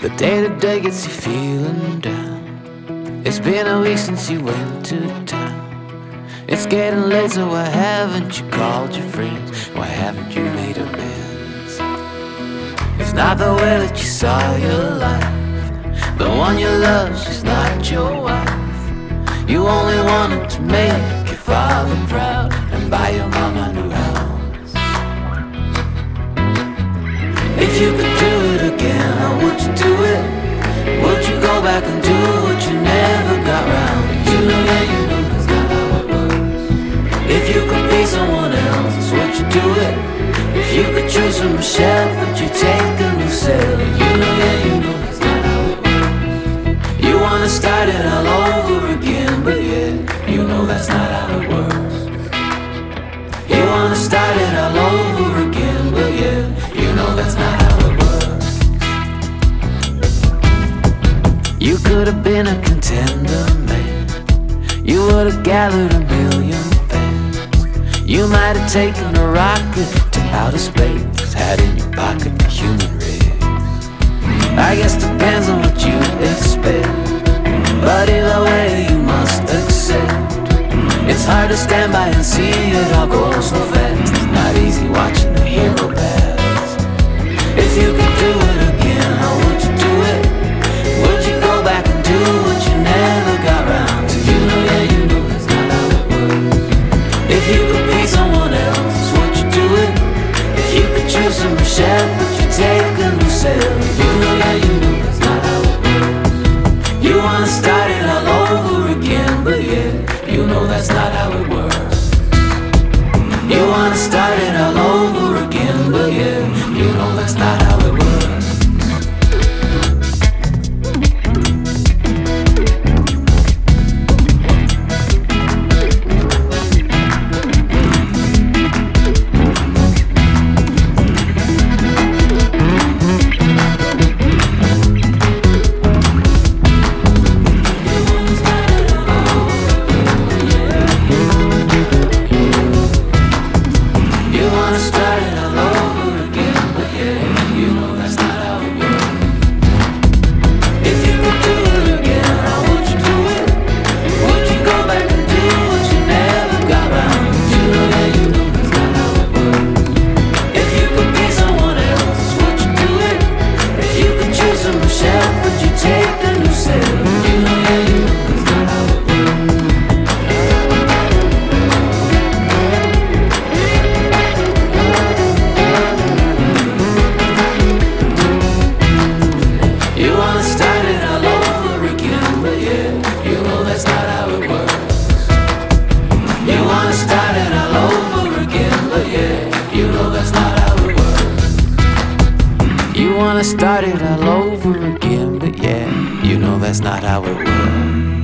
The day-to-day gets you feeling down. It's been a week since you went to town. It's getting late, so why haven't you called your friends? Why haven't you made amends? It's not the way that you saw your life. The one you love, she's not your wife. You only wanted to make your father proud and buy your mama a new house. If you could do it again, how would you do it? Would you go back and do what you never got round? You know, yeah, you know that's not how it works. If you could be someone else, would you do it? If you could choose from a shelf, would you take a new sail? You know, yeah, you know that's not how it works. You wanna start it all over again, but yeah, you know that's not how it works. You wanna start it all over again, but yeah, you know that's not how it works. You could have been a contender, man. You would have gathered 1,000,000 fans. You might have taken a rocket to outer space, had in your pocket a human race. I guess depends on what you expect, but either way you must accept. It's hard to stand by and see it all go so fast. It's not easy watching a hero pass. If you could do it again, how would you do it? Would you go back and do what you never got round to? You know, yeah, you know that's not how it works. If you could be someone else, would you do it? If you could choose from a shelf, would you take a new sail? You know, yeah, you know that's not how it works. You wanna start it all over again, but yeah, you know that's not how it works. You wanna start it all over again, but yeah, you know that's not how it works. You wanna start it all over again, but yeah, you know that's not how it works.